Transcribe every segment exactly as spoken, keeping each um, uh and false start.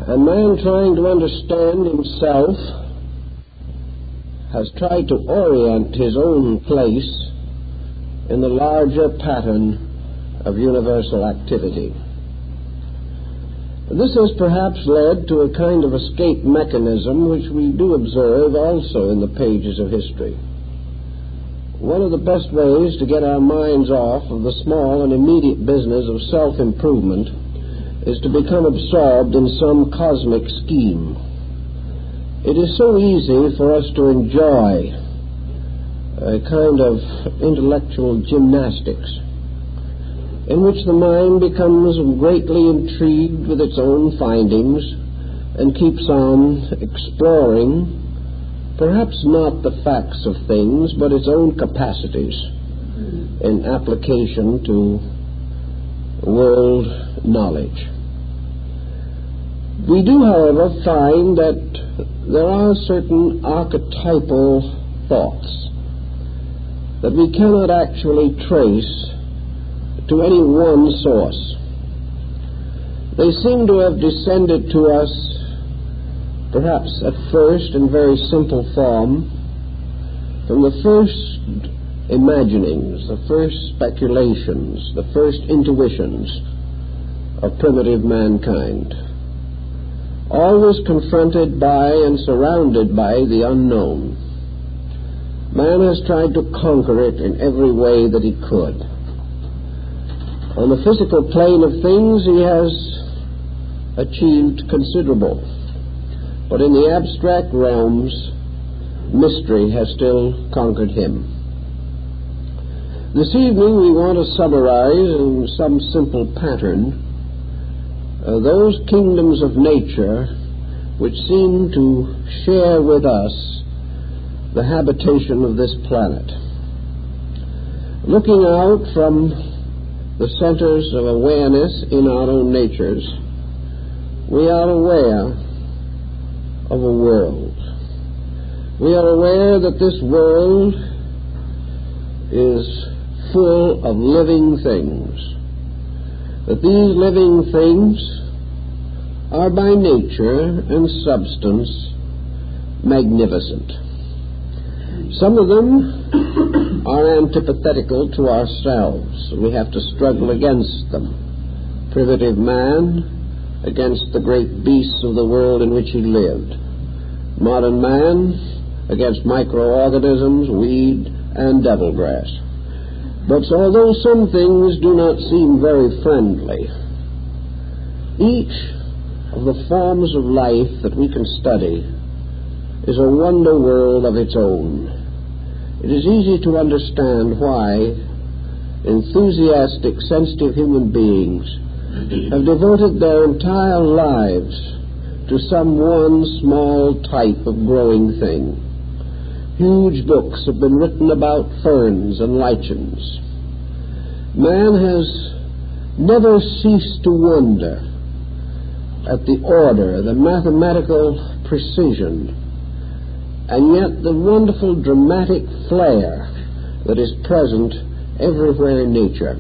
And man, trying to understand himself, has tried to orient his own place in the larger pattern of universal activity. This has perhaps led to a kind of escape mechanism which we do observe also in the pages of history. One of the best ways to get our minds off of the small and immediate business of self-improvement is to become absorbed in some cosmic scheme. It is so easy for us to enjoy a kind of intellectual gymnastics in which the mind becomes greatly intrigued with its own findings and keeps on exploring, perhaps not the facts of things, but its own capacities in application to world knowledge. We do, however, find that there are certain archetypal thoughts that we cannot actually trace to any one source. They seem to have descended to us, perhaps at first in very simple form, from the first imaginings, the first speculations, the first intuitions of primitive mankind, always confronted by and surrounded by the unknown. Man has tried to conquer it in every way that he could. On the physical plane of things, he has achieved considerable. But in the abstract realms, mystery has still conquered him. This evening, we want to summarize in some simple pattern uh, those kingdoms of nature which seem to share with us the habitation of this planet. Looking out from the centers of awareness in our own natures, we are aware of a world. We are aware that this world is full of living things, that these living things are by nature and substance magnificent. Some of them are antithetical to ourselves. We have to struggle against them. Primitive man against the great beasts of the world in which he lived. Modern man against microorganisms, weed, and devilgrass. But although some things do not seem very friendly, each of the forms of life that we can study is a wonder world of its own. It is easy to understand why enthusiastic, sensitive human beings have devoted their entire lives to some one small type of growing thing. Huge books have been written about ferns and lichens. Man has never ceased to wonder at the order, the mathematical precision, and yet the wonderful dramatic flair that is present everywhere in nature.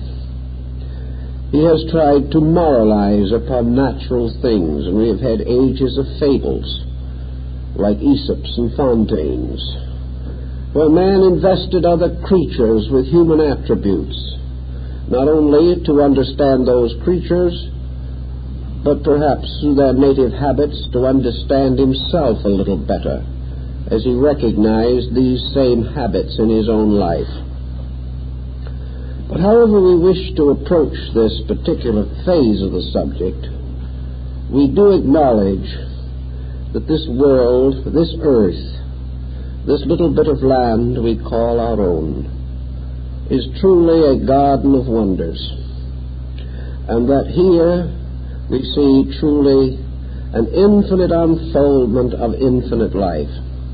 He has tried to moralize upon natural things, and we have had ages of fables like Aesop's and Fontaine's, where man invested other creatures with human attributes, not only to understand those creatures, but perhaps through their native habits to understand himself a little better, as he recognized these same habits in his own life. But however we wish to approach this particular phase of the subject, we do acknowledge that this world, this earth, this little bit of land we call our own, is truly a garden of wonders, and that here we see truly an infinite unfoldment of infinite life.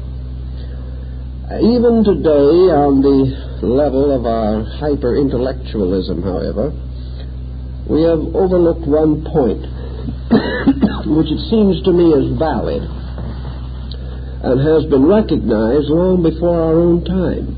Even today, on the level of our hyper-intellectualism, however, we have overlooked one point, which it seems to me is valid and has been recognized long before our own time.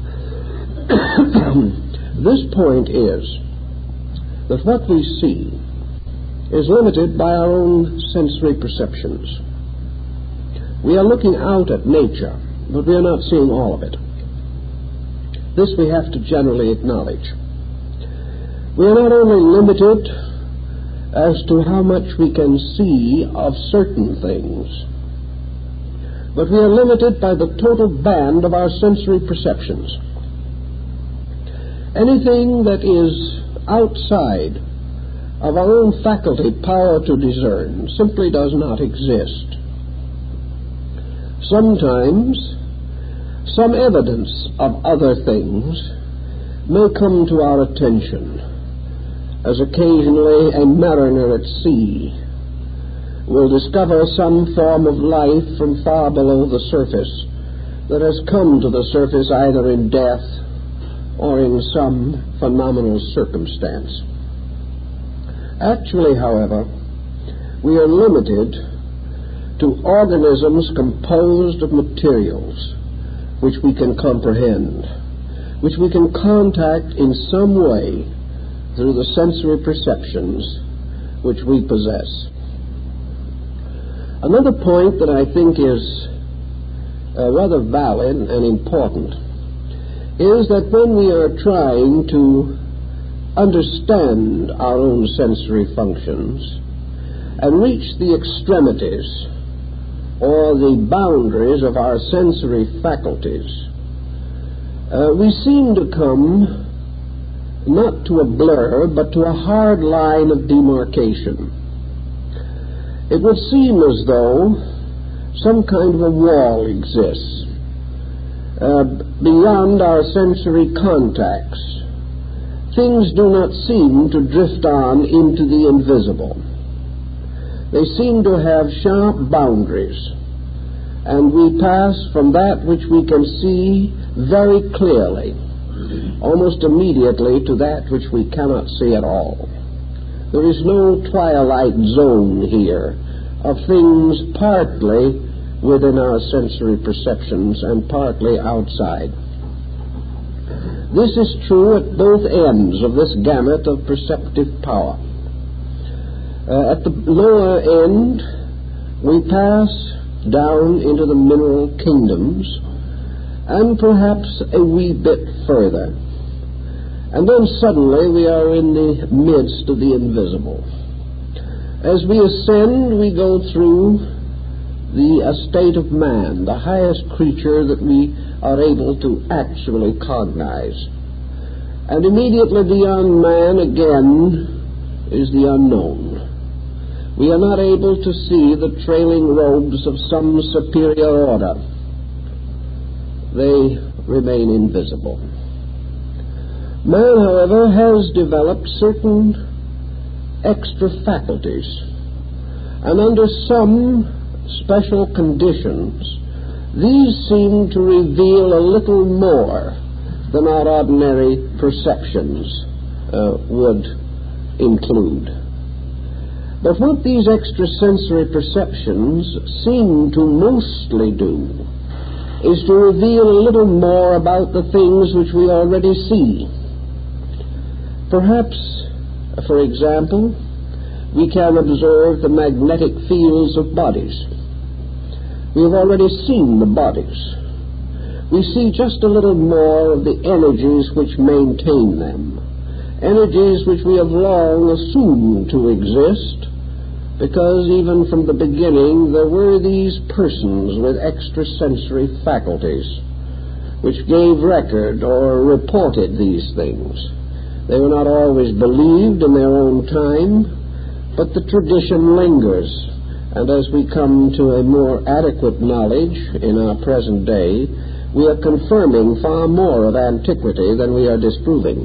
This point is that what we see is limited by our own sensory perceptions. We are looking out at nature, but we are not seeing all of it. This we have to generally acknowledge. We are not only limited as to how much we can see of certain things, but we are limited by the total band of our sensory perceptions. Anything that is outside of our own faculty power to discern simply does not exist. Sometimes some evidence of other things may come to our attention, as occasionally a mariner at sea will discover some form of life from far below the surface that has come to the surface either in death or in some phenomenal circumstance. Actually, however, we are limited to organisms composed of materials which we can comprehend, which we can contact in some way through the sensory perceptions which we possess. Another point that I think is uh, rather valid and important is that when we are trying to understand our own sensory functions and reach the extremities or the boundaries of our sensory faculties, uh, we seem to come not to a blur, but to a hard line of demarcation. It would seem as though some kind of a wall exists uh, beyond our sensory contacts. Things do not seem to drift on into the invisible. They seem to have sharp boundaries, and we pass from that which we can see very clearly almost immediately to that which we cannot see at all. There is no twilight zone here of things partly within our sensory perceptions and partly outside. This is true at both ends of this gamut of perceptive power. Uh, at the lower end, we pass down into the mineral kingdoms and perhaps a wee bit further. And then suddenly we are in the midst of the invisible. As we ascend, we go through the estate of man, the highest creature that we are able to actually cognize. And immediately beyond man again is the unknown. We are not able to see the trailing robes of some superior order. They remain invisible. Man, however, has developed certain extra faculties, and under some special conditions, these seem to reveal a little more than our ordinary perceptions uh, would include. But what these extrasensory perceptions seem to mostly do is to reveal a little more about the things which we already see. Perhaps, for example, we can observe the magnetic fields of bodies. We have already seen the bodies. We see just a little more of the energies which maintain them, energies which we have long assumed to exist, because even from the beginning there were these persons with extrasensory faculties which gave record or reported these things. They were not always believed in their own time, but the tradition lingers, and as we come to a more adequate knowledge in our present day, we are confirming far more of antiquity than we are disproving.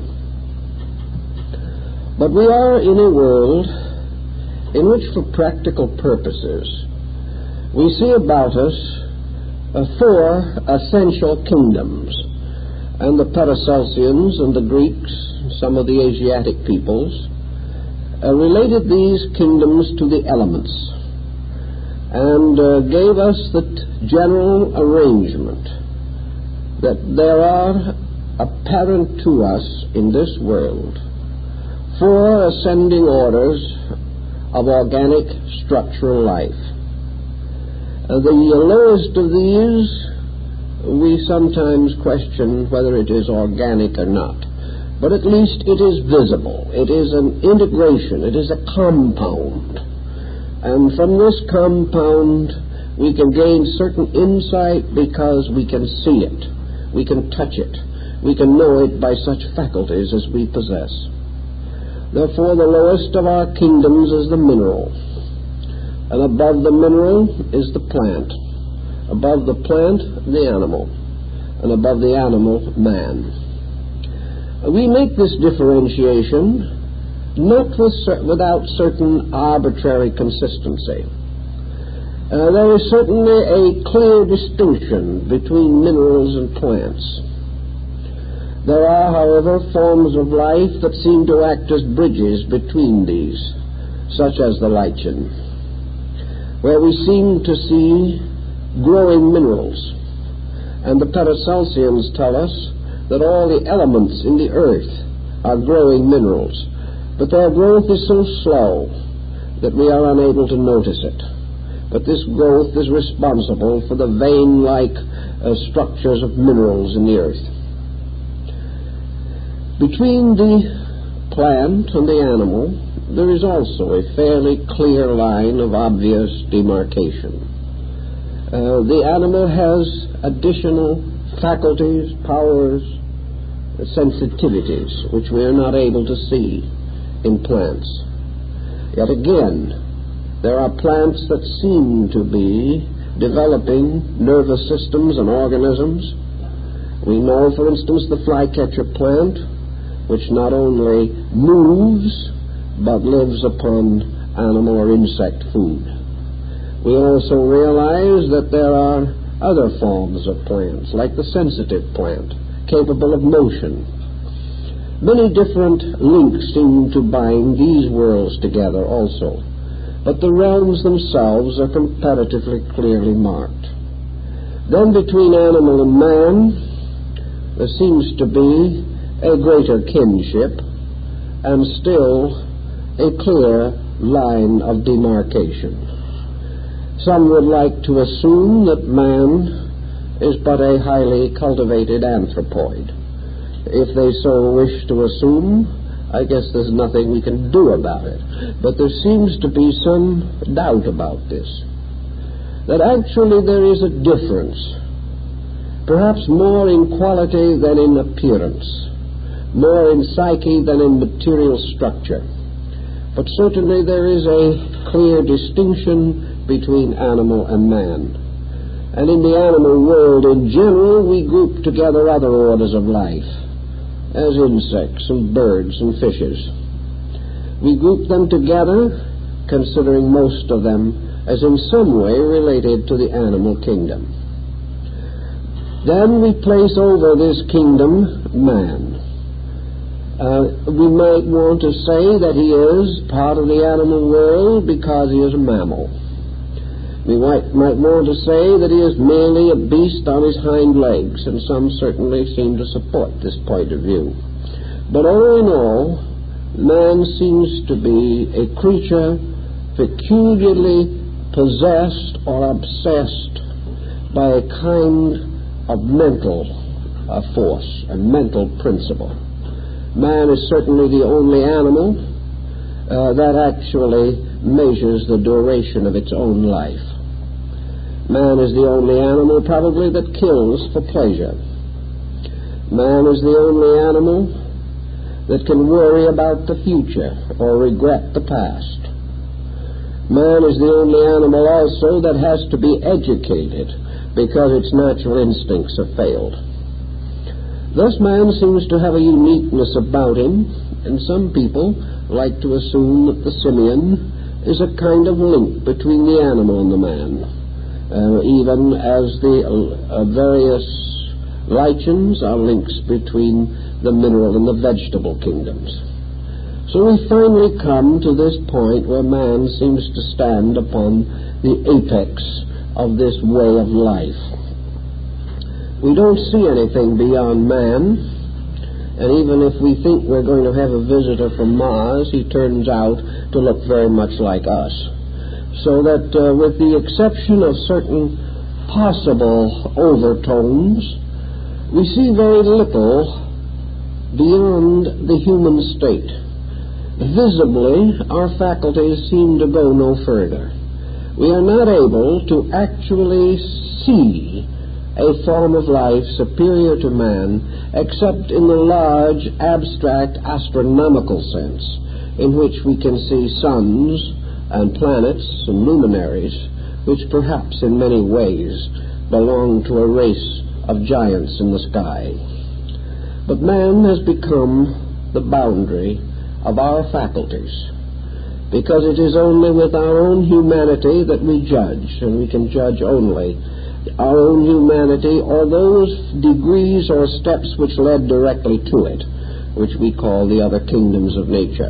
But we are in a world in which, for practical purposes, we see about us uh, four essential kingdoms, and the Paracelsians and the Greeks, some of the Asiatic peoples, uh, related these kingdoms to the elements and uh, gave us the t- general arrangement that there are apparent to us in this world four ascending orders of organic structural life. Uh, the lowest of these, we sometimes question whether it is organic or not. But at least it is visible. It is an integration. It is a compound. And from this compound, we can gain certain insight because we can see it. We can touch it. We can know it by such faculties as we possess. Therefore, the lowest of our kingdoms is the mineral. And above the mineral is the plant. Above the plant, the animal. And above the animal, man. We make this differentiation not with, without certain arbitrary consistency. Uh, there is certainly a clear distinction between minerals and plants. There are, however, forms of life that seem to act as bridges between these, such as the lichen, where we seem to see growing minerals. And the Paracelsians tell us that all the elements in the earth are growing minerals, but their growth is so slow that we are unable to notice it. But this growth is responsible for the vein-like uh, structures of minerals in the earth. Between the plant and the animal, there is also a fairly clear line of obvious demarcation. Uh, the animal has additional faculties, powers, sensitivities, which we are not able to see in plants. Yet again, there are plants that seem to be developing nervous systems and organisms. We know, for instance, the flycatcher plant, which not only moves, but lives upon animal or insect food. We also realize that there are other forms of plants, like the sensitive plant, capable of motion. Many different links seem to bind these worlds together also, but the realms themselves are comparatively clearly marked. Then between animal and man, there seems to be a greater kinship and still a clear line of demarcation. Some would like to assume that man is but a highly cultivated anthropoid. If they so wish to assume, I guess there's nothing we can do about it. But there seems to be some doubt about this, that actually there is a difference, perhaps more in quality than in appearance, more in psyche than in material structure. But certainly there is a clear distinction between animal and man. And in the animal world in general, we group together other orders of life, as insects and birds and fishes. We group them together, considering most of them as in some way related to the animal kingdom. Then we place over this kingdom man. Uh, we might want to say that he is part of the animal world because he is a mammal. We might, might want to say that he is merely a beast on his hind legs, and some certainly seem to support this point of view. But all in all, man seems to be a creature peculiarly possessed or obsessed by a kind of mental uh, force, a mental principle. Man is certainly the only animal uh, that actually measures the duration of its own life. Man is the only animal probably that kills for pleasure. Man is the only animal that can worry about the future or regret the past. Man is the only animal also that has to be educated because its natural instincts have failed. Thus man seems to have a uniqueness about him, and some people like to assume that the simian is a kind of link between the animal and the man. Uh, even as the uh, various lichens are links between the mineral and the vegetable kingdoms. So we finally come to this point where man seems to stand upon the apex of this way of life. We don't see anything beyond man, and even if we think we're going to have a visitor from Mars, he turns out to to look very much like us. So that uh, with the exception of certain possible overtones, we see very little beyond the human state. Visibly, our faculties seem to go no further. We are not able to actually see a form of life superior to man except in the large, abstract, astronomical sense in which we can see suns and planets and luminaries, which perhaps in many ways belong to a race of giants in the sky. But man has become the boundary of our faculties, because it is only with our own humanity that we judge, and we can judge only our own humanity or those degrees or steps which led directly to it, which we call the other kingdoms of nature.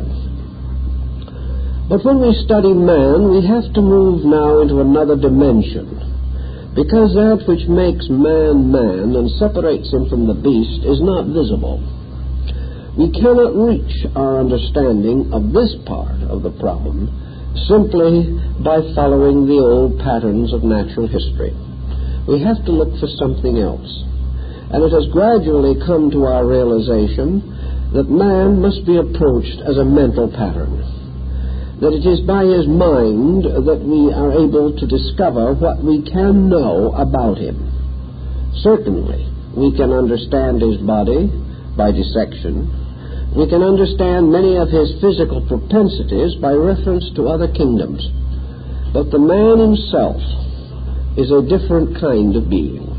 But when we study man, we have to move now into another dimension, because that which makes man man and separates him from the beast is not visible. We cannot reach our understanding of this part of the problem simply by following the old patterns of natural history. We have to look for something else. And it has gradually come to our realization that man must be approached as a mental pattern, that it is by his mind that we are able to discover what we can know about him. Certainly, we can understand his body by dissection. We can understand many of his physical propensities by reference to other kingdoms. But the man himself is a different kind of being.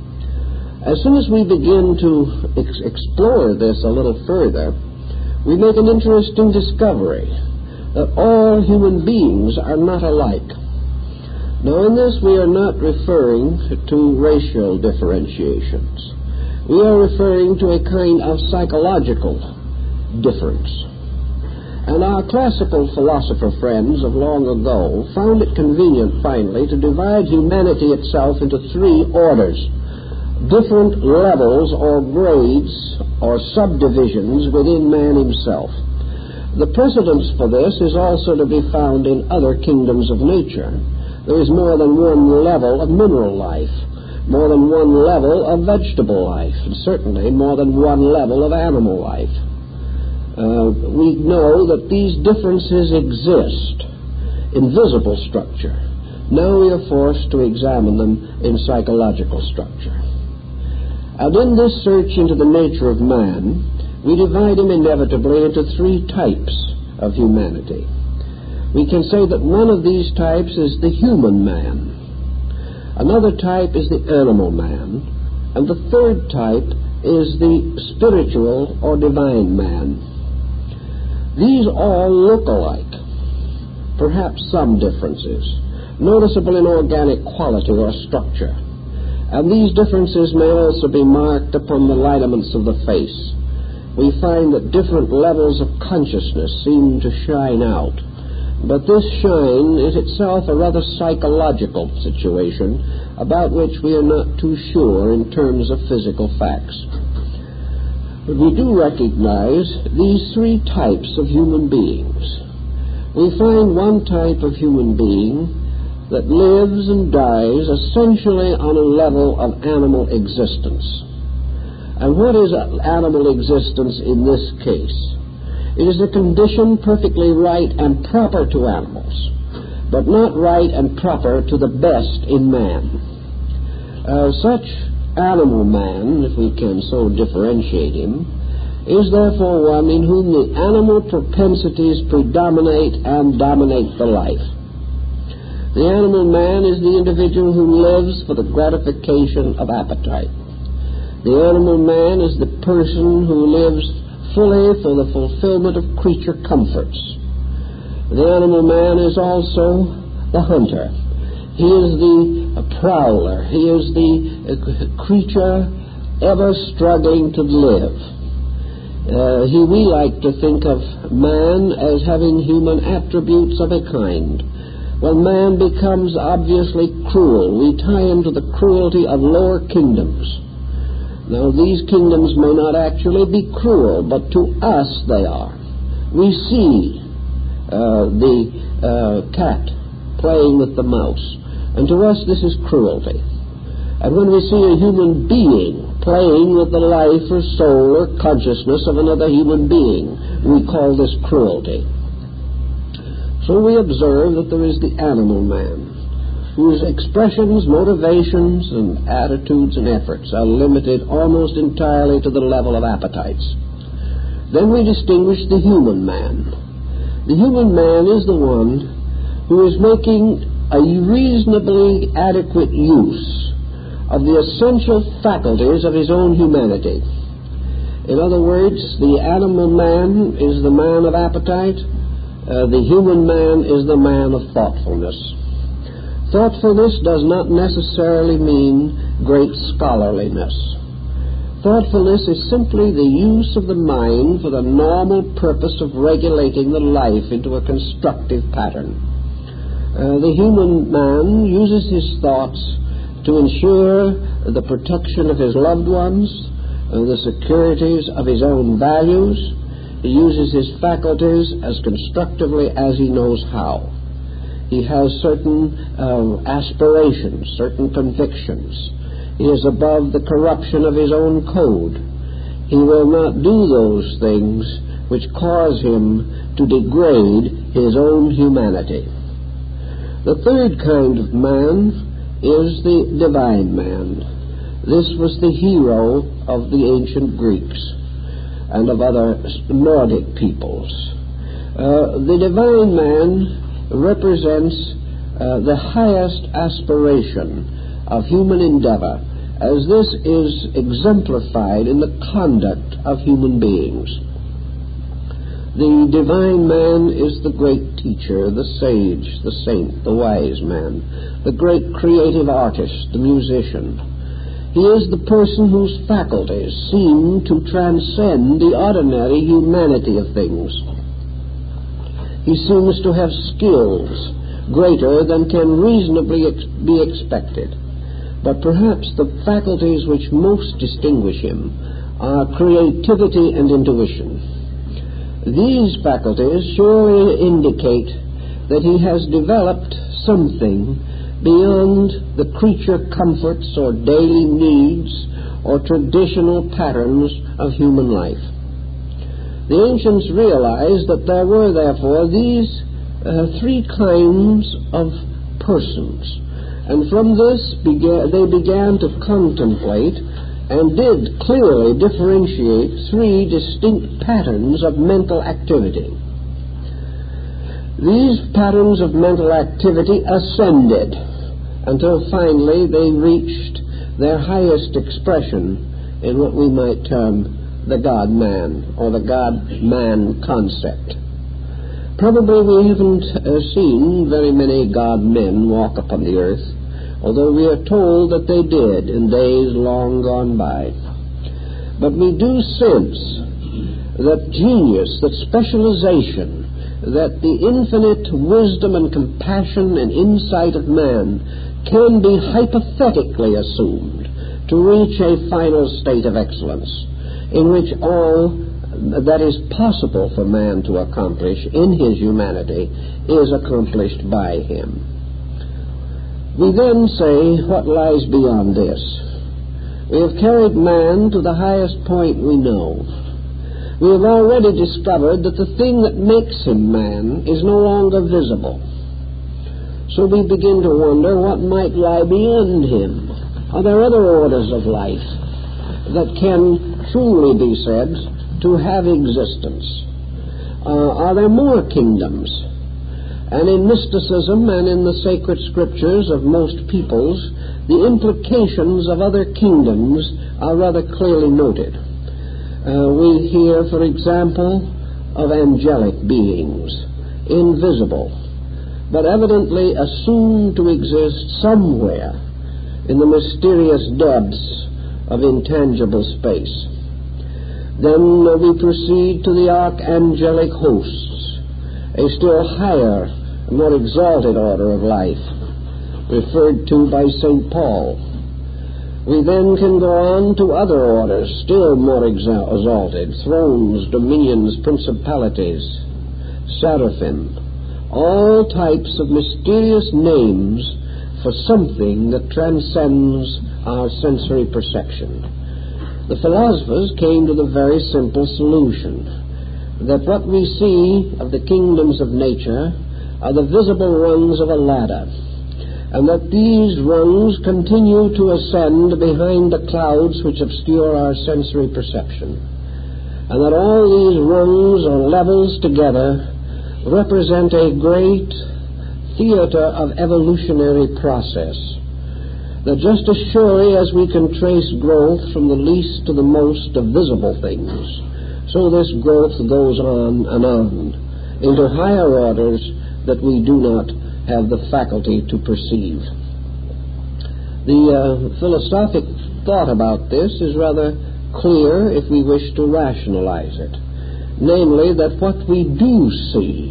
As soon as we begin to ex- explore this a little further, we make an interesting discovery that all human beings are not alike. Now, in this we are not referring to racial differentiations. We are referring to a kind of psychological difference. And our classical philosopher friends of long ago found it convenient finally to divide humanity itself into three orders, different levels or grades or subdivisions within man himself. The precedence for this is also to be found in other kingdoms of nature. There is more than one level of mineral life, more than one level of vegetable life, and certainly more than one level of animal life. Uh, we know that these differences exist in visible structure. Now we are forced to examine them in psychological structure. And in this search into the nature of man, we divide him inevitably into three types of humanity. We can say that one of these types is the human man. Another type is the animal man. And the third type is the spiritual or divine man. These all look alike, perhaps some differences, noticeable in organic quality or structure. And these differences may also be marked upon the lineaments of the face. We find that different levels of consciousness seem to shine out. But this shine is itself a rather psychological situation about which we are not too sure in terms of physical facts. But we do recognize these three types of human beings. We find one type of human being that lives and dies essentially on a level of animal existence. And what is animal existence in this case? It is a condition perfectly right and proper to animals, but not right and proper to the best in man. Uh, such animal man, if we can so differentiate him, is therefore one in whom the animal propensities predominate and dominate the life. The animal man is the individual who lives for the gratification of appetite. The animal man is the person who lives fully for the fulfillment of creature comforts. The animal man is also the hunter. He is the prowler. He is the creature ever struggling to live. Uh, he, we like to think of man as having human attributes of a kind. When man becomes obviously cruel, we tie him to the cruelty of lower kingdoms. Now, these kingdoms may not actually be cruel, but to us they are. We see uh, the uh, cat playing with the mouse. And to us this is cruelty. And when we see a human being playing with the life or soul or consciousness of another human being, we call this cruelty. So we observe that there is the animal man, whose expressions, motivations, and attitudes and efforts are limited almost entirely to the level of appetites. Then we distinguish the human man. The human man is the one who is making a reasonably adequate use of the essential faculties of his own humanity. In other words, the animal man is the man of appetite. Uh, the human man is the man of thoughtfulness. Thoughtfulness does not necessarily mean great scholarliness. Thoughtfulness is simply the use of the mind for the normal purpose of regulating the life into a constructive pattern. Uh, the human man uses his thoughts to ensure the protection of his loved ones, uh, the securities of his own values. He uses his faculties as constructively as he knows how. He has certain uh, aspirations, certain convictions. He is above the corruption of his own code. He will not do those things which cause him to degrade his own humanity. The third kind of man is the divine man. This was the hero of the ancient Greeks and of other Nordic peoples. Uh, the divine man represents uh, the highest aspiration of human endeavor, as this is exemplified in the conduct of human beings. The divine man is the great teacher, the sage, the saint, the wise man, the great creative artist, the musician. He is the person whose faculties seem to transcend the ordinary humanity of things. He seems to have skills greater than can reasonably ex- be expected. But perhaps the faculties which most distinguish him are creativity and intuition. These faculties surely indicate that he has developed something beyond the creature comforts or daily needs or traditional patterns of human life. The ancients realized that there were, therefore, these uh, three kinds of persons, and from this began, they began to contemplate and did clearly differentiate three distinct patterns of mental activity. These patterns of mental activity ascended until finally they reached their highest expression in what we might term the God-man, or the God-man concept. Probably we haven't uh, seen very many God-men walk upon the earth, although we are told that they did in days long gone by. But we do sense that genius, that specialization, that the infinite wisdom and compassion and insight of man can be hypothetically assumed to reach a final state of excellence, in which all that is possible for man to accomplish in his humanity is accomplished by him. We then say, what lies beyond this? We have carried man to the highest point we know. We have already discovered that the thing that makes him man is no longer visible. So we begin to wonder what might lie beyond him. Are there other orders of life that can truly be said to have existence? Uh, are there more kingdoms? And in mysticism and in the sacred scriptures of most peoples, the implications of other kingdoms are rather clearly noted. Uh, we hear, for example, of angelic beings, invisible, but evidently assumed to exist somewhere in the mysterious depths of intangible space. Then uh, we proceed to the archangelic hosts, a still higher, more exalted order of life, referred to by Saint Paul. We then can go on to other orders, still more exalted, thrones, dominions, principalities, seraphim, all types of mysterious names for something that transcends our sensory perception. The philosophers came to the very simple solution that what we see of the kingdoms of nature are the visible rungs of a ladder, and that these rungs continue to ascend behind the clouds which obscure our sensory perception, and that all these rungs or levels together represent a great theater of evolutionary process, that just as surely as we can trace growth from the least to the most of visible things, so this growth goes on and on into higher orders that we do not have the faculty to perceive. The uh, philosophic thought about this is rather clear if we wish to rationalize it, namely that what we do see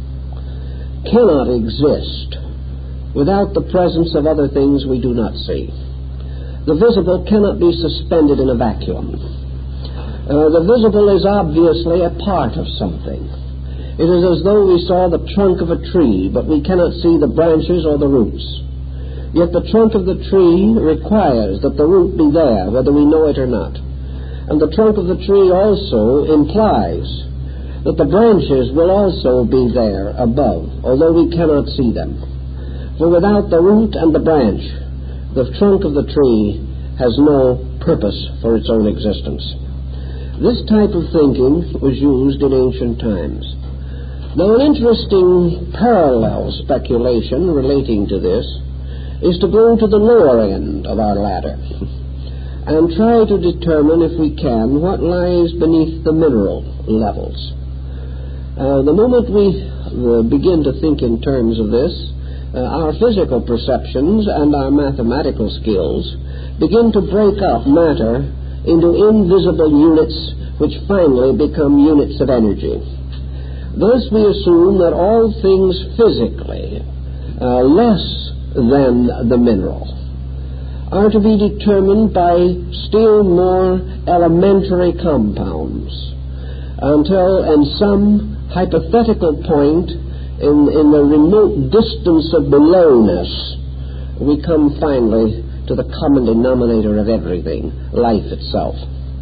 cannot exist without the presence of other things we do not see. The visible cannot be suspended in a vacuum. Uh, the visible is obviously a part of something. It is as though we saw the trunk of a tree, but we cannot see the branches or the roots. Yet the trunk of the tree requires that the root be there, whether we know it or not. And the trunk of the tree also implies that the branches will also be there above, although we cannot see them. For without the root and the branch, the trunk of the tree has no purpose for its own existence. This type of thinking was used in ancient times. Now, an interesting parallel speculation relating to this is to go to the lower end of our ladder and try to determine, if we can, what lies beneath the mineral levels. Uh, the moment we uh, begin to think in terms of this, uh, our physical perceptions and our mathematical skills begin to break up matter into invisible units which finally become units of energy. Thus we assume that all things physically uh, less than the mineral are to be determined by still more elementary compounds, until in some hypothetical point in, in the remote distance of belowness we come finally to the common denominator of everything, life itself.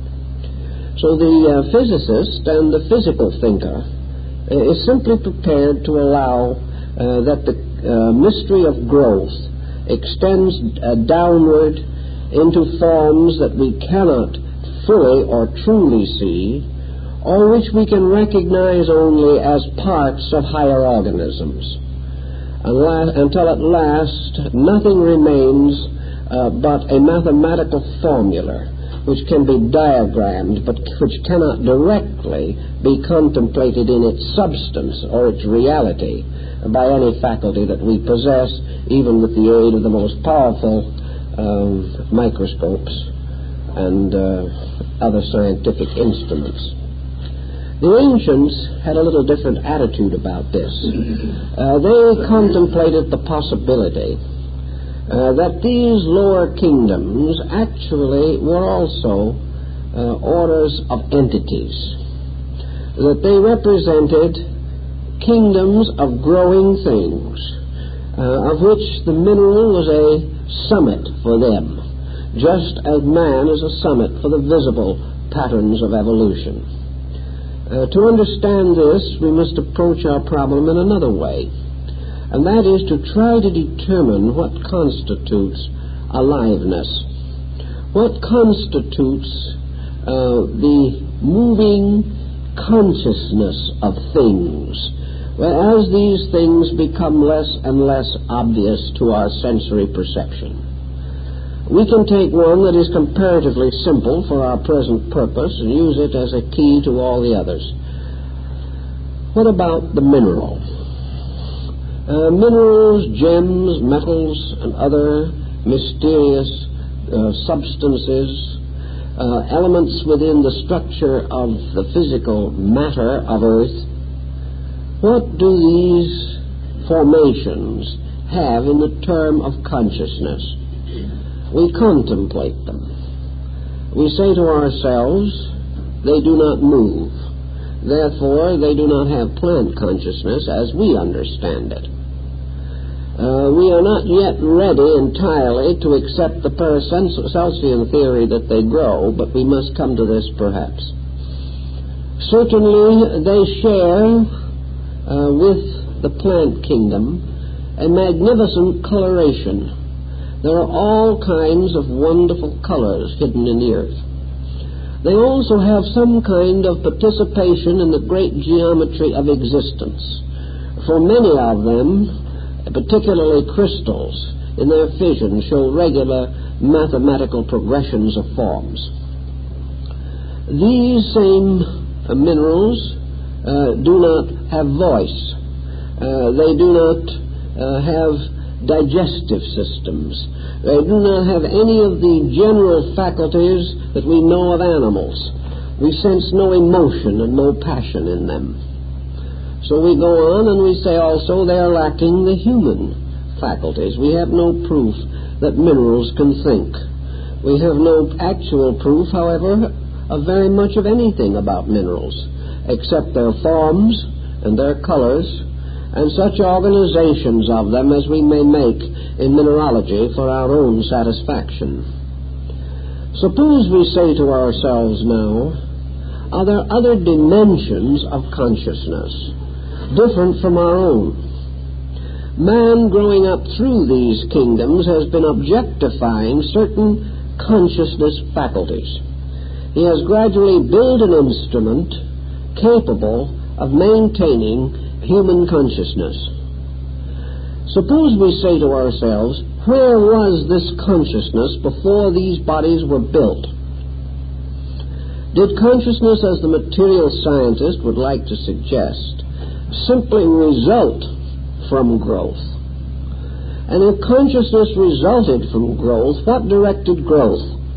So the uh, physicist and the physical thinker is simply prepared to allow uh, that the uh, mystery of growth extends uh, downward into forms that we cannot fully or truly see, or which we can recognize only as parts of higher organisms, until at last nothing remains uh, but a mathematical formula which can be diagrammed, but which cannot directly be contemplated in its substance or its reality by any faculty that we possess, even with the aid of the most powerful um, microscopes and uh, other scientific instruments. The ancients had a little different attitude about this. Uh, they contemplated the possibility Uh, that these lower kingdoms actually were also uh, orders of entities, that they represented kingdoms of growing things, uh, of which the mineral was a summit for them, just as man is a summit for the visible patterns of evolution. Uh, to understand this, we must approach our problem in another way, and that is to try to determine what constitutes aliveness, what constitutes uh, the moving consciousness of things, as these things become less and less obvious to our sensory perception. We can take one that is comparatively simple for our present purpose and use it as a key to all the others. What about the mineral? Uh, minerals, gems, metals, and other mysterious uh, substances, uh, elements within the structure of the physical matter of Earth, what do these formations have in the term of consciousness? We contemplate them. We say to ourselves, they do not move. Therefore, they do not have plant consciousness as we understand it. Uh, we are not yet ready entirely to accept the Paracelsian theory that they grow, but we must come to this perhaps. Certainly, they share uh, with the plant kingdom a magnificent coloration. There are all kinds of wonderful colors hidden in the earth. They also have some kind of participation in the great geometry of existence. For many of them, particularly crystals, in their fission show regular mathematical progressions of forms. These same uh, minerals uh, do not have voice. Uh, they do not uh, have digestive systems. They do not have any of the general faculties that we know of animals. We sense no emotion and no passion in them. So we go on and we say also they are lacking the human faculties. We have no proof that minerals can think. We have no actual proof, however, of very much of anything about minerals, except their forms and their colors, and such organizations of them as we may make in mineralogy for our own satisfaction. Suppose we say to ourselves now, are there other dimensions of consciousness different from our own? Man, growing up through these kingdoms, has been objectifying certain consciousness faculties. He has gradually built an instrument capable of maintaining human consciousness. Suppose we say to ourselves, where was this consciousness before these bodies were built? Did consciousness, as the material scientist would like to suggest, simply result from growth? And if consciousness resulted from growth, what directed growth?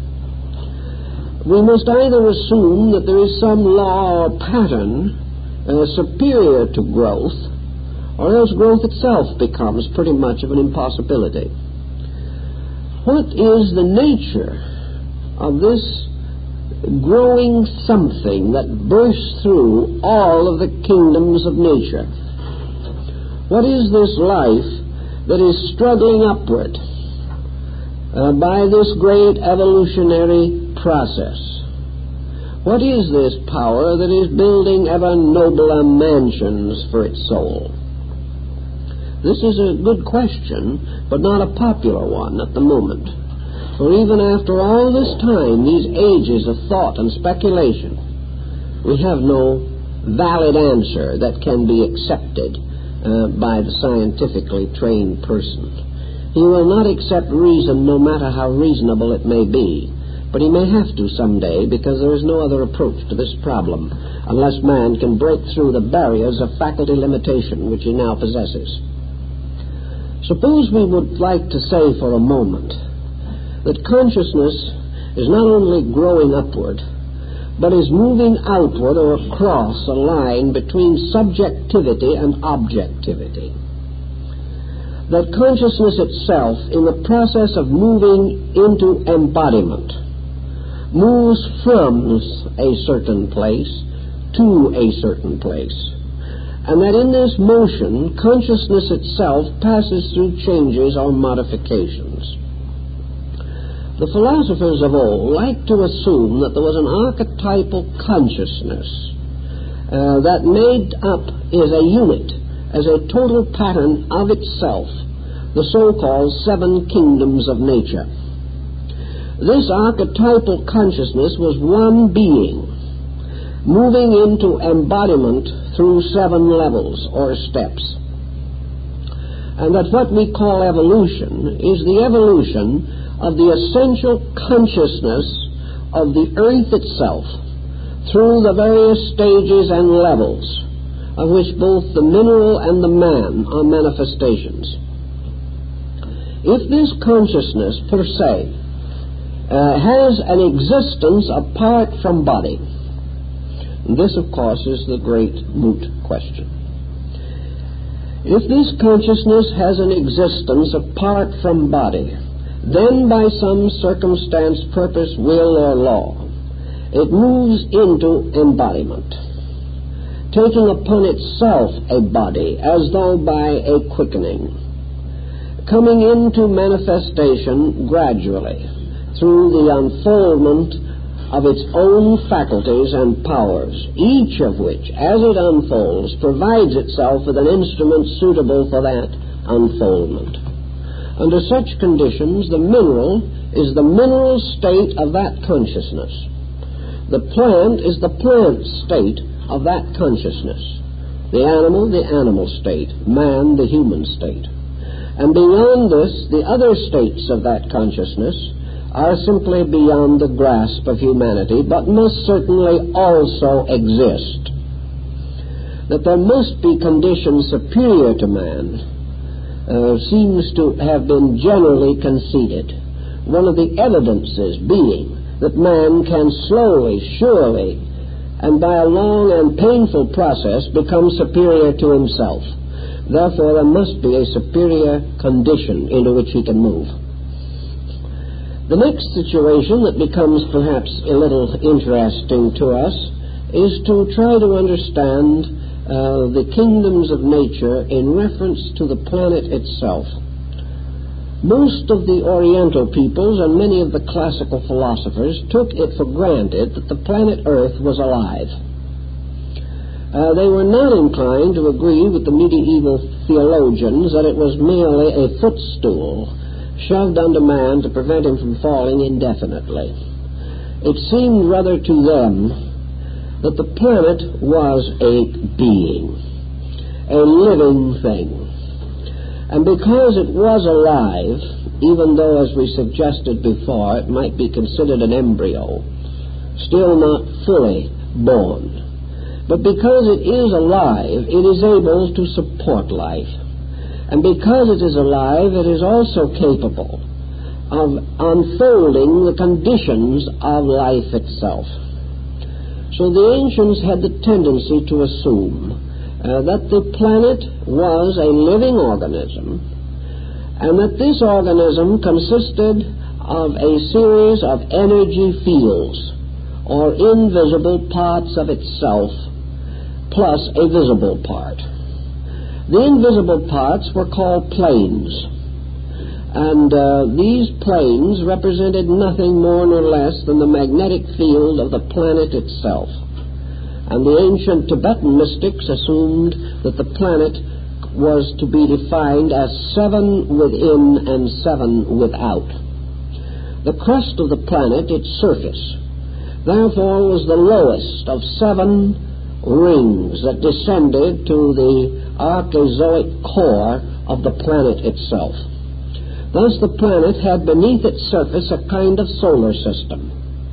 We must either assume that there is some law or pattern uh, superior to growth, or else growth itself becomes pretty much of an impossibility. What is the nature of this growing something that bursts through all of the kingdoms of nature? What is this life that is struggling upward uh, by this great evolutionary process? What is this power that is building ever nobler mansions for its soul? This is a good question, but not a popular one at the moment. For even after all this time, these ages of thought and speculation, we have no valid answer that can be accepted uh, by the scientifically trained person. He will not accept reason, no matter how reasonable it may be, but he may have to someday, because there is no other approach to this problem unless man can break through the barriers of faculty limitation which he now possesses. Suppose we would like to say for a moment that consciousness is not only growing upward, but is moving outward or across a line between subjectivity and objectivity. That consciousness itself, in the process of moving into embodiment, moves from a certain place to a certain place, and that in this motion, consciousness itself passes through changes or modifications. The philosophers of old liked to assume that there was an archetypal consciousness uh, that made up as a unit, as a total pattern of itself, the so-called seven kingdoms of nature. This archetypal consciousness was one being, moving into embodiment through seven levels or steps. And that what we call evolution is the evolution of the essential consciousness of the earth itself through the various stages and levels of which both the mineral and the man are manifestations. If this consciousness per se uh, has an existence apart from body, this of course is the great moot question. If this consciousness has an existence apart from body, then by some circumstance, purpose, will, or law, it moves into embodiment. taking upon itself a body as though by a quickening, coming into manifestation gradually through the unfoldment of its own faculties and powers, each of which, as it unfolds, provides itself with an instrument suitable for that unfoldment. Under such conditions, the mineral is the mineral state of that consciousness. The plant is the plant state of that consciousness. The animal, the animal state. Man, the human state. And beyond this, the other states of that consciousness are simply beyond the grasp of humanity, but must certainly also exist. That there must be conditions superior to man uh, seems to have been generally conceded. One of the evidences being that man can slowly, surely, and by a long and painful process become superior to himself. Therefore, there must be a superior condition into which he can move. The next situation that becomes perhaps a little interesting to us is to try to understand uh, the kingdoms of nature in reference to the planet itself. Most of the Oriental peoples and many of the classical philosophers took it for granted that the planet Earth was alive. Uh, they were not inclined to agree with the medieval theologians that it was merely a footstool shoved under man to prevent him from falling indefinitely. It seemed rather to them that the planet was a being, a living thing. And because it was alive, even though, as we suggested before, it might be considered an embryo, still not fully born, but because it is alive, it is able to support life. And because it is alive, it is also capable of unfolding the conditions of life itself. So the ancients had the tendency to assume uh, that the planet was a living organism, and that this organism consisted of a series of energy fields, or invisible parts of itself, plus a visible part. The invisible parts were called planes, and uh, these planes represented nothing more nor less than the magnetic field of the planet itself. And the ancient Tibetan mystics assumed that the planet was to be defined as seven within and seven without. The crust of the planet, its surface, therefore was the lowest of seven rings that descended to the archezoic core of the planet itself. Thus the planet had beneath its surface a kind of solar system.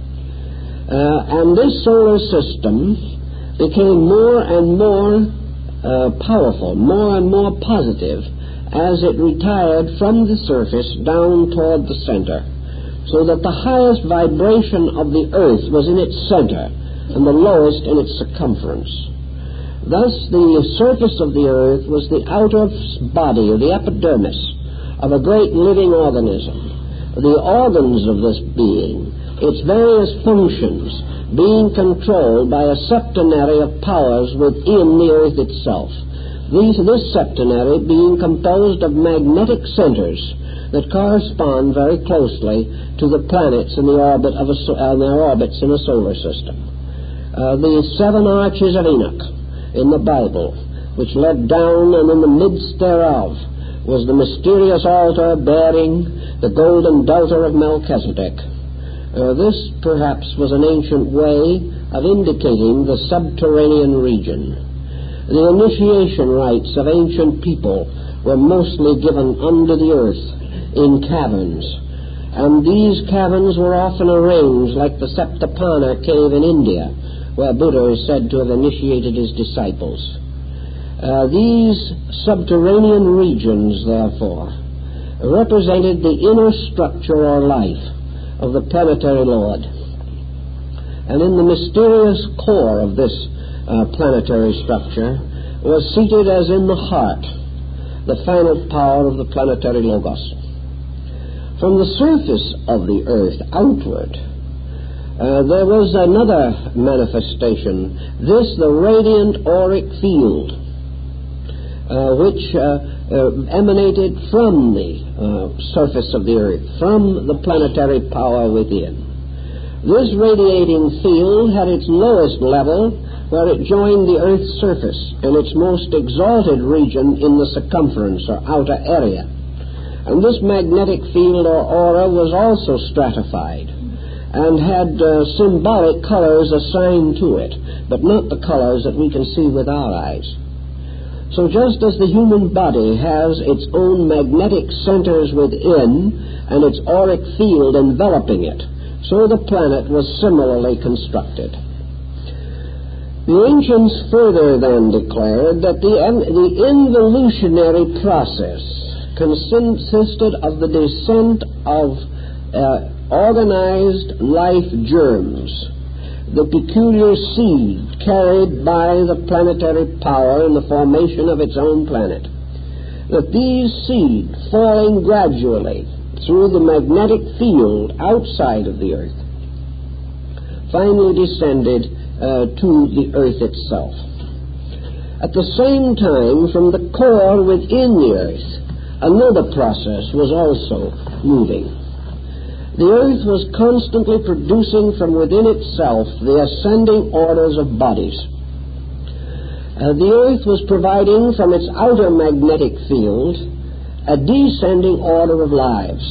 Uh, and this solar system became more and more uh, powerful, more and more positive as it retired from the surface down toward the center, so that the highest vibration of the earth was in its center and the lowest in its circumference. Thus the surface of the earth was the outer body, or the epidermis, of a great living organism. The organs of this being, its various functions, being controlled by a septenary of powers within the earth itself. These, this septenary being composed of magnetic centers that correspond very closely to the planets in the orbit of a, uh, their orbits in a solar system. Uh, the seven arches of Enoch in the Bible, which led down, and in the midst thereof was the mysterious altar bearing the golden daughter of Melchizedek. Uh, this, perhaps, was an ancient way of indicating the subterranean region. The initiation rites of ancient people were mostly given under the earth in caverns, and these caverns were often arranged like the Saptapana cave in India, where Buddha is said to have initiated his disciples. Uh, these subterranean regions, therefore, represented the inner structure or life of the planetary Lord. And in the mysterious core of this uh, planetary structure was seated as in the heart the final power of the planetary Logos. From the surface of the earth outward, Uh, there was another manifestation, this the radiant auric field, uh, which uh, uh, emanated from the uh, surface of the earth, from the planetary power within. This radiating field had its lowest level where it joined the earth's surface in its most exalted region in the circumference or outer area. And this magnetic field or aura was also stratified and had uh, symbolic colors assigned to it, but not the colors that we can see with our eyes. So just as the human body has its own magnetic centers within and its auric field enveloping it, so the planet was similarly constructed. The ancients further then declared that the, the involutionary process consisted of the descent of uh, organized life germs, the peculiar seed carried by the planetary power in the formation of its own planet, that these seed, falling gradually through the magnetic field outside of the earth, finally descended uh, to the earth itself. At the same time, from the core within the earth, another process was also moving. The earth was constantly producing from within itself the ascending orders of bodies. Uh, the earth was providing from its outer magnetic field a descending order of lives.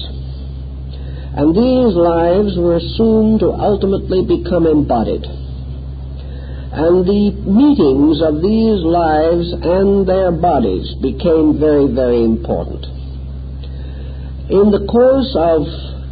And these lives were assumed to ultimately become embodied. And the meetings of these lives and their bodies became very, very important. In the course of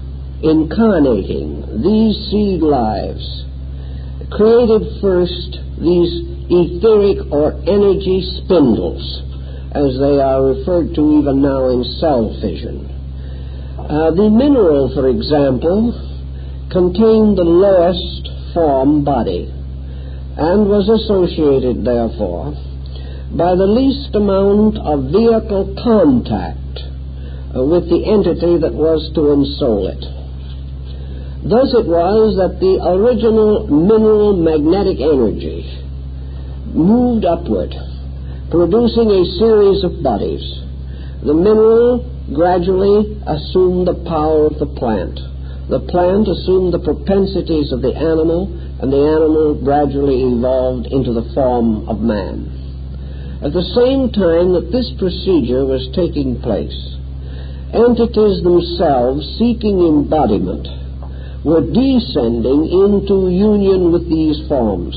incarnating these seed lives, created first these etheric or energy spindles, as they are referred to even now in cell fission. Uh, the mineral, for example, contained the lowest form body, and was associated, therefore, by the least amount of vehicle contact uh, with the entity that was to ensoul it. Thus it was that the original mineral magnetic energy moved upward, producing a series of bodies. The mineral gradually assumed the power of the plant. The plant assumed the propensities of the animal, and the animal gradually evolved into the form of man. At the same time that this procedure was taking place, entities themselves seeking embodiment were descending into union with these forms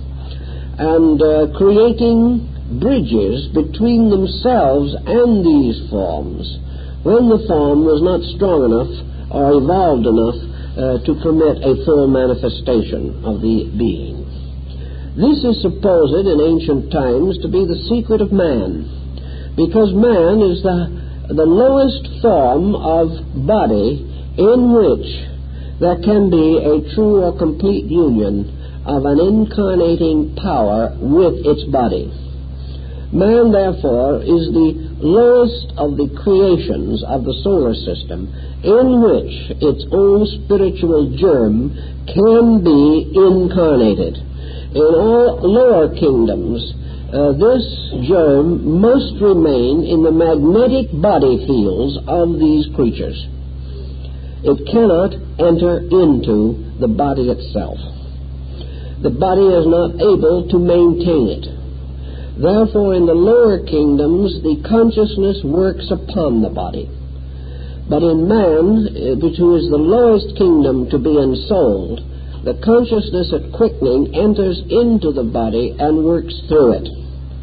and uh, creating bridges between themselves and these forms when the form was not strong enough or evolved enough Uh, to permit a full manifestation of the being. This is supposed in ancient times to be the secret of man, because man is the, the lowest form of body in which there can be a true or complete union of an incarnating power with its body. Man, therefore, is the lowest of the creations of the solar system in which its own spiritual germ can be incarnated. In all lower kingdoms, uh, this germ must remain in the magnetic body fields of these creatures. It cannot enter into the body itself. The body is not able to maintain it. Therefore, in the lower kingdoms, the consciousness works upon the body. But in man, which is the lowest kingdom to be ensouled, the consciousness at quickening enters into the body and works through it.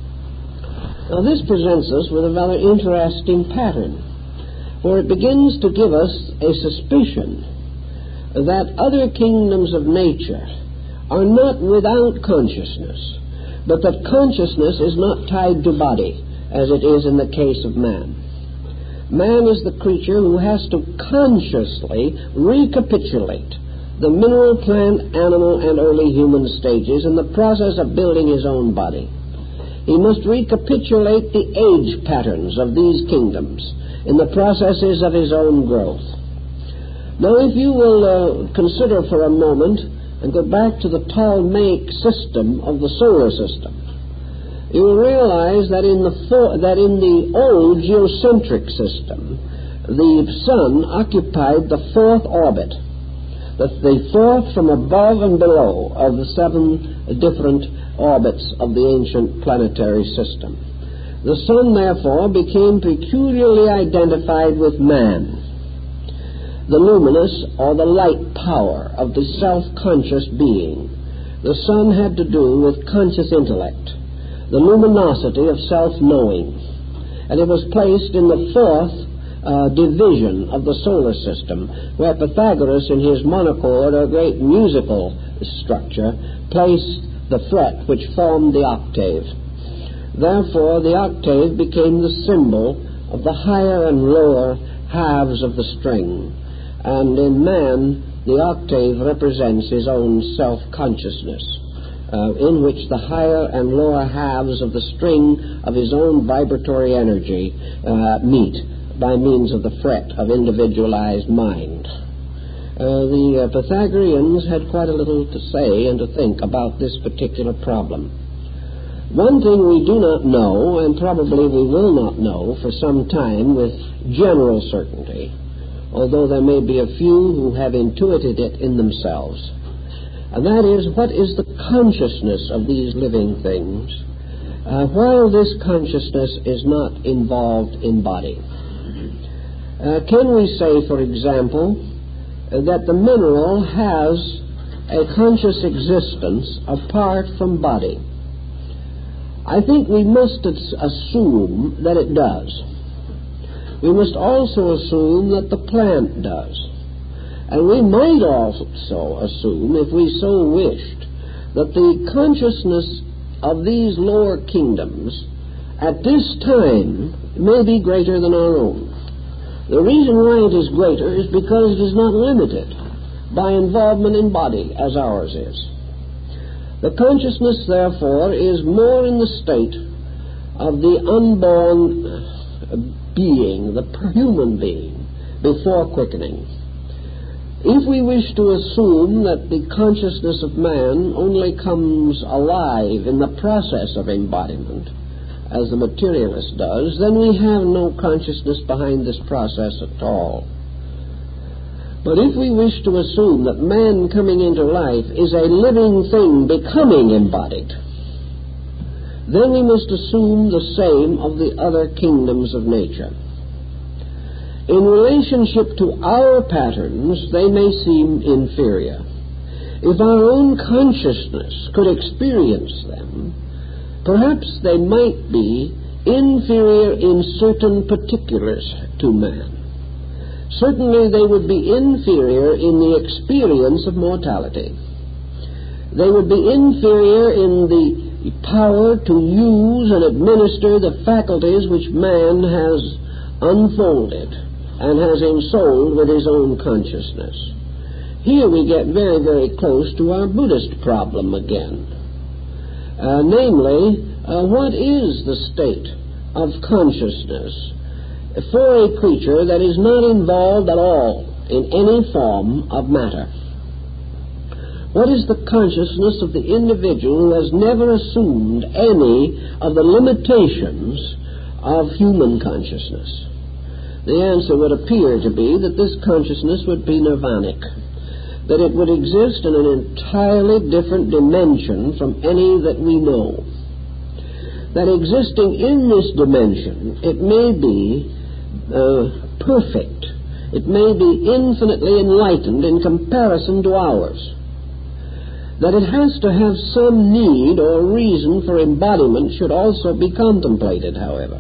Now, this presents us with a rather interesting pattern, for it begins to give us a suspicion that other kingdoms of nature are not without consciousness, but that consciousness is not tied to body, as it is in the case of man. Man is the creature who has to consciously recapitulate the mineral, plant, animal, and early human stages in the process of building his own body. He must recapitulate the age patterns of these kingdoms in the processes of his own growth. Now, if you will uh, consider for a moment and go back to the Ptolemaic system of the solar system, you will realize that in the fo- that in the old geocentric system, the sun occupied the fourth orbit, the, the fourth from above and below of the seven different orbits of the ancient planetary system. The sun, therefore, became peculiarly identified with man. The luminous or the light power of the self-conscious being. The sun had to do with conscious intellect, the luminosity of self-knowing, and it was placed in the fourth uh, division of the solar system, where Pythagoras, in his monochord, a great musical structure, placed the fret which formed the octave. Therefore, the octave became the symbol of the higher and lower halves of the string, and in man, the octave represents his own self-consciousness, uh, in which the higher and lower halves of the string of his own vibratory energy uh, meet by means of the fret of individualized mind. Uh, the uh, Pythagoreans had quite a little to say and to think about this particular problem. One thing we do not know, and probably we will not know for some time with general certainty, although there may be a few who have intuited it in themselves, and that is, what is the consciousness of these living things, uh, while this consciousness is not involved in body. Uh, can we say, for example, that the mineral has a conscious existence apart from body? I think we must assume that it does. We must also assume that the plant does. And we might also assume, if we so wished, that the consciousness of these lower kingdoms at this time may be greater than our own. The reason why it is greater is because it is not limited by involvement in body as ours is. The consciousness, therefore, is more in the state of the unborn being, the human being, before quickening. If we wish to assume that the consciousness of man only comes alive in the process of embodiment, as the materialist does, then we have no consciousness behind this process at all. But if we wish to assume that man coming into life is a living thing becoming embodied, then we must assume the same of the other kingdoms of nature. In relationship to our patterns, they may seem inferior. If our own consciousness could experience them, perhaps they might be inferior in certain particulars to man. Certainly they would be inferior in the experience of mortality. They would be inferior in the power to use and administer the faculties which man has unfolded and has ensouled with his own consciousness. Here we get very, very close to our Buddhist problem again. Uh, namely, uh, what is the state of consciousness for a creature that is not involved at all in any form of matter? What is the consciousness of the individual who has never assumed any of the limitations of human consciousness? The answer would appear to be that this consciousness would be nirvanic, that it would exist in an entirely different dimension from any that we know, that existing in this dimension it may be Uh, perfect. It may be infinitely enlightened in comparison to ours. That it has to have some need or reason for embodiment should also be contemplated, however.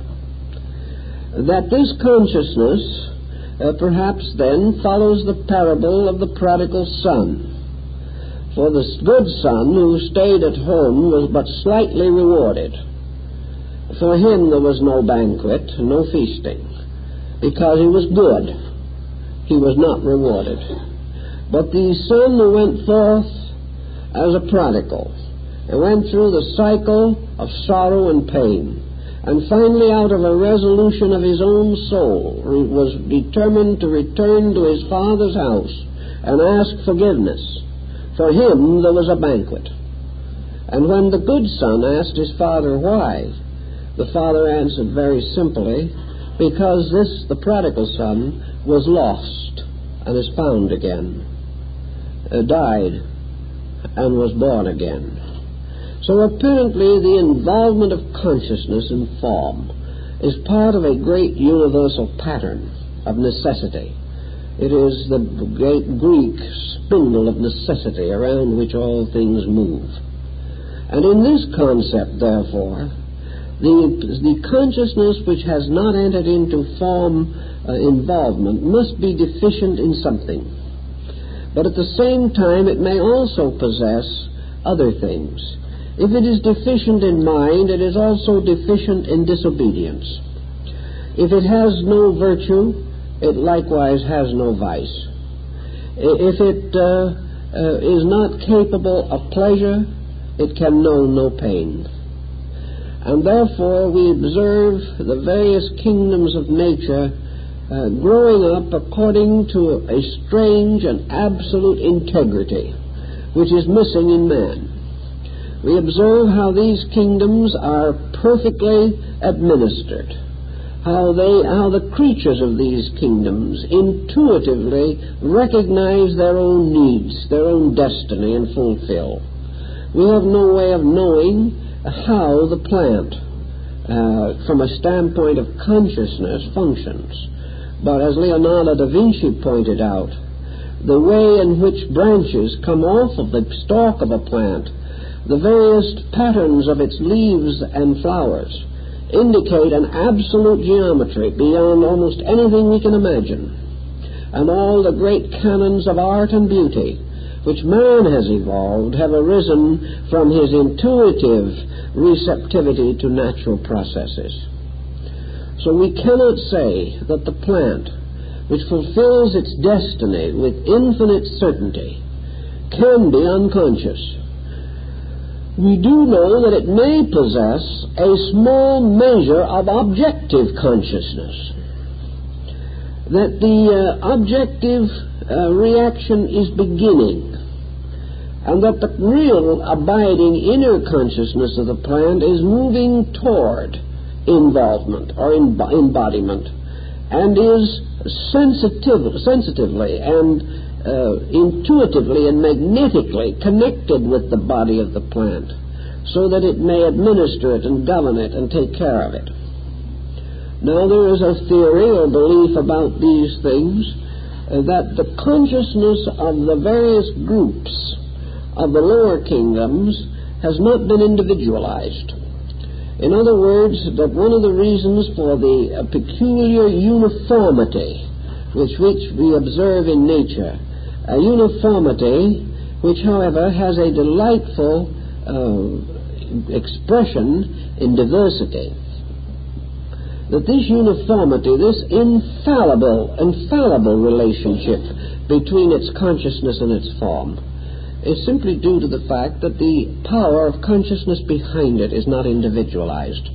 That this consciousness uh, perhaps then follows the parable of the prodigal son. For the good son who stayed at home was but slightly rewarded. For him there was no banquet, no feasting, because he was good. He was not rewarded. But the son who went forth as a prodigal and went through the cycle of sorrow and pain, and finally out of a resolution of his own soul was determined to return to his father's house and ask forgiveness For him there was a banquet. And when the good son asked his father why, the father answered very simply, because this, the prodigal son, was lost and is found again, uh, died and was born again. So apparently the involvement of consciousness in form is part of a great universal pattern of necessity. It is the great Greek spindle of necessity around which all things move. And in this concept, therefore, the, the consciousness which has not entered into form uh, involvement must be deficient in something. But at the same time, it may also possess other things. If it is deficient in mind, it is also deficient in disobedience. If it has no virtue, it likewise has no vice. If it uh, uh, is not capable of pleasure, it can know no pain. And therefore we observe the various kingdoms of nature uh, growing up according to a strange and absolute integrity which is missing in man. We observe how these kingdoms are perfectly administered, how they, how the creatures of these kingdoms intuitively recognize their own needs, their own destiny, and fulfill. We have no way of knowing how the plant, uh, from a standpoint of consciousness, functions. But as Leonardo da Vinci pointed out, the way in which branches come off of the stalk of a plant, the various patterns of its leaves and flowers, indicate an absolute geometry beyond almost anything we can imagine. And all the great canons of art and beauty which man has evolved have arisen from his intuitive receptivity to natural processes. So we cannot say that the plant, which fulfills its destiny with infinite certainty, can be unconscious. We do know that it may possess a small measure of objective consciousness, that the uh, objective uh, reaction is beginning, and that the real abiding inner consciousness of the plant is moving toward involvement or emb- embodiment, and is sensitive, sensitively and Uh, intuitively and magnetically connected with the body of the plant, so that it may administer it and govern it and take care of it. Now there is a theory or belief about these things uh, that the consciousness of the various groups of the lower kingdoms has not been individualized. In other words, that one of the reasons for the uh, peculiar uniformity which, which we observe in nature, a uniformity which, however, has a delightful uh, expression in diversity. That this uniformity, this infallible, infallible relationship between its consciousness and its form, is simply due to the fact that the power of consciousness behind it is not individualized.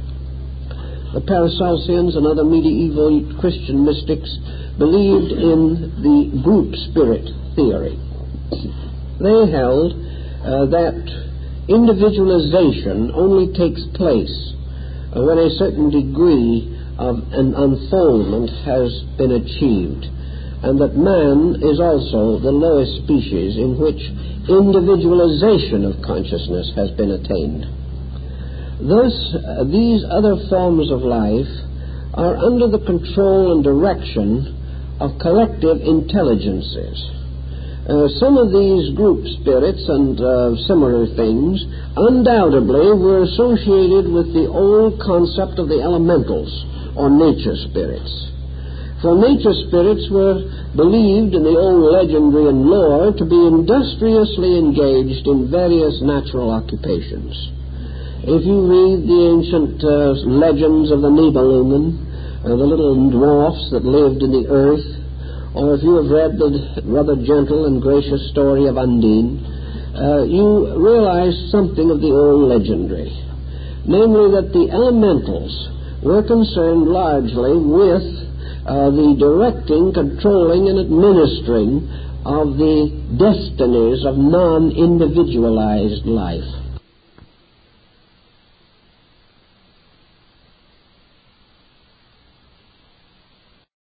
The Paracelsians and other medieval Christian mystics believed in the group spirit theory. They held uh, that individualization only takes place uh, when a certain degree of an unfoldment has been achieved, and that man is also the lowest species in which individualization of consciousness has been attained. Thus, uh, these other forms of life are under the control and direction of collective intelligences. Uh, some of these group spirits and uh, similar things undoubtedly were associated with the old concept of the elementals or nature spirits. For nature spirits were believed in the old legendary and lore to be industriously engaged in various natural occupations. If you read the ancient uh, legends of the Nibelungen, Uh, the little dwarfs that lived in the earth, or if you have read the rather gentle and gracious story of Undine, uh, you realize something of the old legendary, namely that the elementals were concerned largely with uh, the directing, controlling, and administering of the destinies of non-individualized life.